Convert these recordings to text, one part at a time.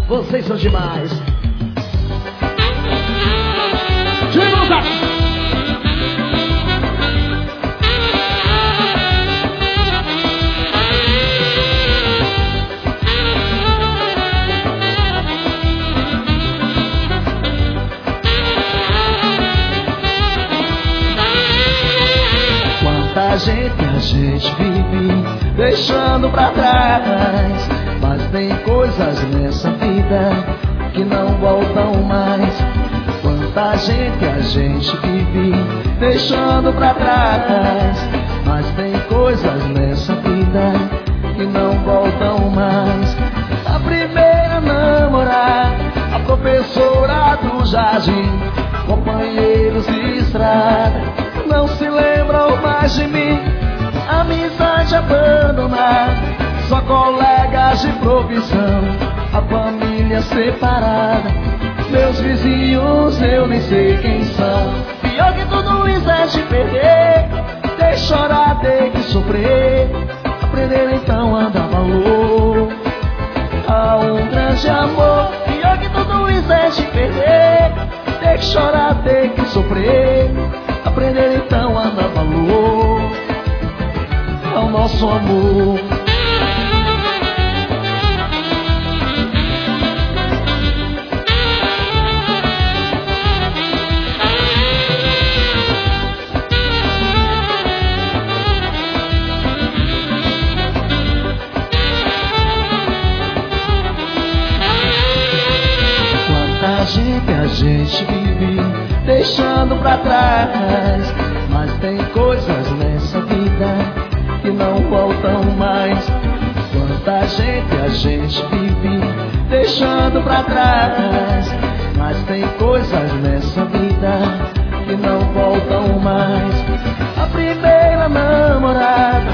Vocês são demais. Quanta gente a gente vive deixando pra trás, mas tem coisas nessa vida que não voltam mais. Quanta gente a gente vive deixando pra trás, mas tem coisas nessa vida que não voltam mais. A primeira namorada, a professora do jardim, companheiros de estrada, não se lembram mais de mim. Amizade abandonada, só colegas de profissão, a família separada, meus vizinhos eu nem sei quem são. Pior que tudo isso é te perder, ter que chorar, ter que sofrer, aprender então a dar valor a um grande amor. Pior que tudo isso é te perder, ter que chorar, ter que sofrer, aprender então a dar valor ao nosso amor. Quanta gente a gente vive deixando pra trás, mas tem coisas nessa vida que não voltam mais. Quanta gente a gente vive deixando pra trás, mas tem coisas nessa vida que não voltam mais. A primeira namorada,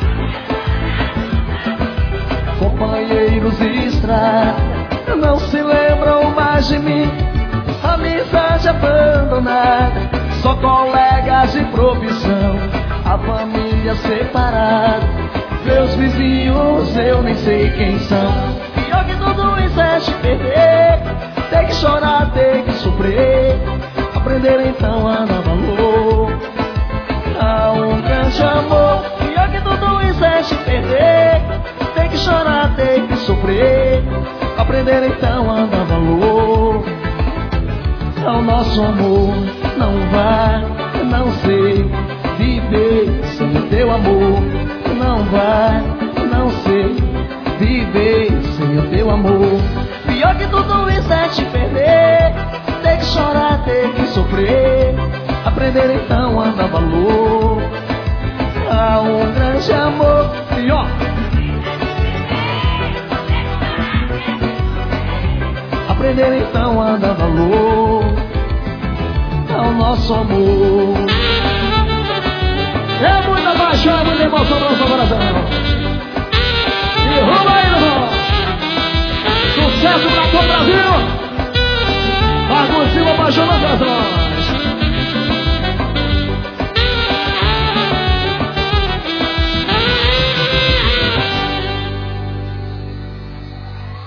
companheiros de estrada, não se lembram mais de mim. Amizade abandonada, só colegas de profissão, a família separada, meus vizinhos eu nem sei quem são. Pior que tudo isso é te perder, ter que chorar, ter que sofrer, aprender então a dar valor a um grande amor. Pior que tudo isso é te perder, ter que chorar, ter que sofrer, aprender então a dar valor ao nosso amor. Não vai, não sei viver sem o teu amor. Não vai, não sei viver sem o teu amor. Pior que tudo isso é te perder, ter que chorar, ter que sofrer, aprender então a dar valor a um grande amor. Pior, aprender então a dar valor ao nosso amor. É muita paixão, é muita emoção no nosso coração. E rumo aí, irmão. Sucesso pra todo o Brasil. Argo Silva, paixão no coração.